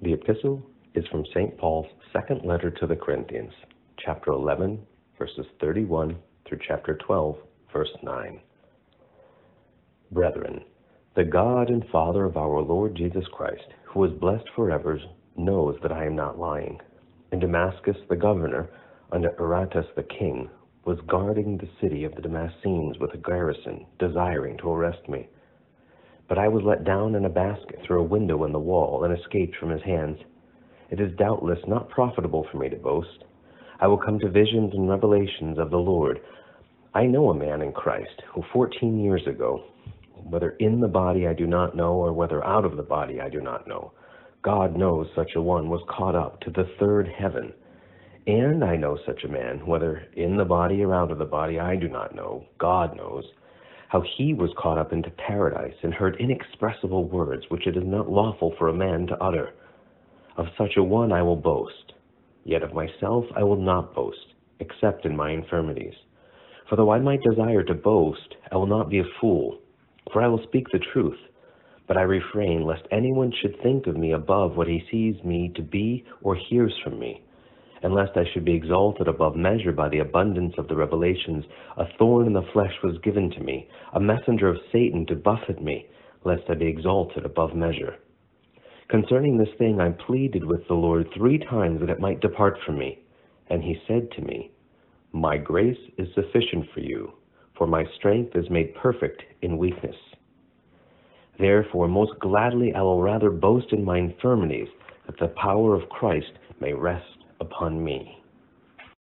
The epistle is from St. Paul's second letter to the Corinthians, chapter 11, verses 31 through chapter 12, verse 9. Brethren, the God and Father of our Lord Jesus Christ, who is blessed forever, knows that I am not lying. In Damascus, the governor, under Aretas the king, was guarding the city of the Damascenes with a garrison, desiring to arrest me. But I was let down in a basket through a window in the wall and escaped from his hands. It is doubtless not profitable for me to boast. I will come to visions and revelations of the Lord. I know a man in Christ who 14 years ago, whether in the body I do not know, or whether out of the body I do not know, God knows such a one was caught up to the third heaven. And I know such a man, whether in the body or out of the body I do not know, God knows, how he was caught up into paradise and heard inexpressible words which it is not lawful for a man to utter. Of such a one I will boast, yet of myself I will not boast, except in my infirmities. For though I might desire to boast, I will not be a fool, for I will speak the truth. But I refrain, lest anyone should think of me above what he sees me to be or hears from me. And lest I should be exalted above measure by the abundance of the revelations, a thorn in the flesh was given to me, a messenger of Satan to buffet me, lest I be exalted above measure. Concerning this thing I pleaded with the Lord 3 times that it might depart from me. And he said to me, My grace is sufficient for you, for my strength is made perfect in weakness. Therefore most gladly I will rather boast in my infirmities, that the power of Christ may rest upon me.